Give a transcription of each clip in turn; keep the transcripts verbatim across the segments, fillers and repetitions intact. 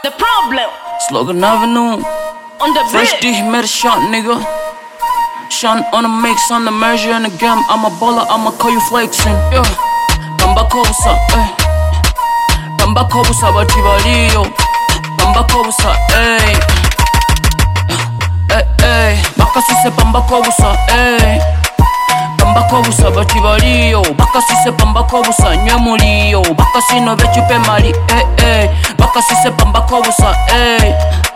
The problem Slogan Avenue. on the Fresh beat. D, he made a shot, nigga. Sean on the mix, on the measure, in the game. I'm a baller, I'ma call you flexing. Yeah. Bamba kobusa, eh. Bamba kobusa, bati baliyo. Bamba kobusa, eh. Eh, eh. Bakasise bamba kobusa, eh. Bamba kobusa, bati baliyo. Bakasise bamba kobusa, nywe muliyo. Bakasino bechupe mali, eh, eh. Bakasise bamba kobusa, eh.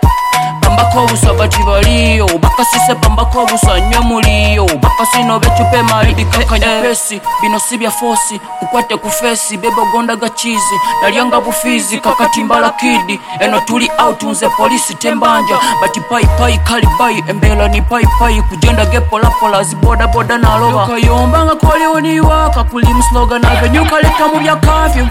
Bamba kobusa bati baliyo. Bakasise bamba kobusa nywe muliyo. Bakasino bechupe mali dikakanya pesi. Bino sibya fosi kukwate kufesi. Bebe gonda gachizi nalyanga bufizi kakatimbala kidi. Eno tuli out nze polisi tembanja. Bati pai pai kalibai embela ni pai pai. Kujenda gepo lapola ziboda boda na loba. Yuka yombanga kwali uniwaka kulimu slogan avenue kaleka mubya kafyu.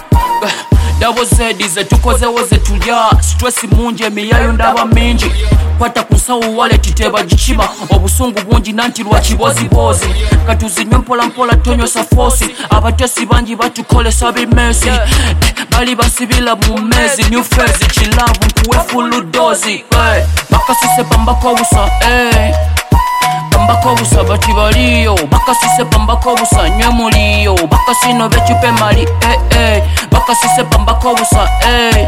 Dabo zedize tukoze woze tulya. Stress mungi emiyayo ndaba mingi. Kwata kunsawo wale titeba gichima. Obusungu bungi nanti lwa kibozibozi. Katuzinywe mpola mpola tonyosa fosi. Abatesi bangi batukolesa bimesi. Bali basibila mu mezi. New phase chilavu nkuwe fulu dozi. Bakasise bamba kobusa, eh. Bamba kobusa bati baliyo. Bakasise bamba kobusa nywe muliyo. Bakasino bechupe mali, eh, eh. Bakasise bamba kobusa, eh.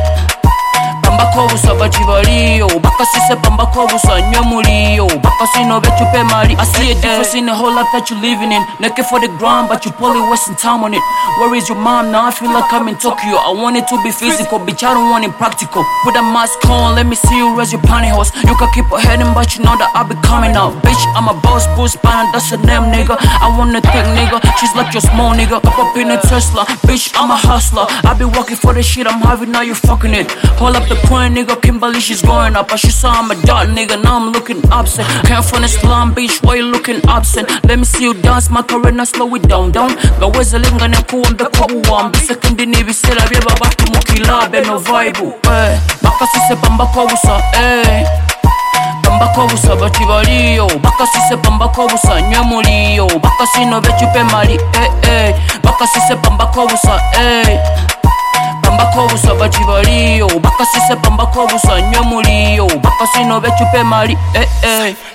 Bamba kobusa bati baliyo. Bakasise bamba kobusa nywe muliyo. Bakasino bechupe mali. I see a difference in the whole life that you living in. Naked for the ground but you probably wasting time on it. Where is your mom now? I feel like I'm in Tokyo. I want it to be physical, bitch, I don't want it practical. Put a mask on, let me see you raise your pantyhose. You can keep heading but you know that I'll be coming out. Bitch, I'm a boss, Bruce Banner, that's the name, nigga. I want a thick nigga, she's like your small nigga. Up up in a Tesla, bitch, I'm a hustler. I be working for the shit I'm having, now you fucking it. Hold up the point, nigga, Kimberly, she's going up. I she saw I'm a dot, nigga, now I'm looking upset. Came from the slum, bitch, why you looking absent? Let me see you dance, my career, now slow it down, down. Gaweza linga ne kuombe kuwa mbise kundi nibisela bieba batu mukilabe no vibe. Eh, bakasise bamba kobusa, eh. Bamba kobusa bati baliyo. Bakasise bamba kobusa nywe muliyo. Bakasino bechupe mali, eh, eh. Bakasise bamba kobusa, eh. Bamba kobusa bati baliyo. Bakasise bamba kobusa nywe muliyo. Bakasino bechupe mali, eh, eh.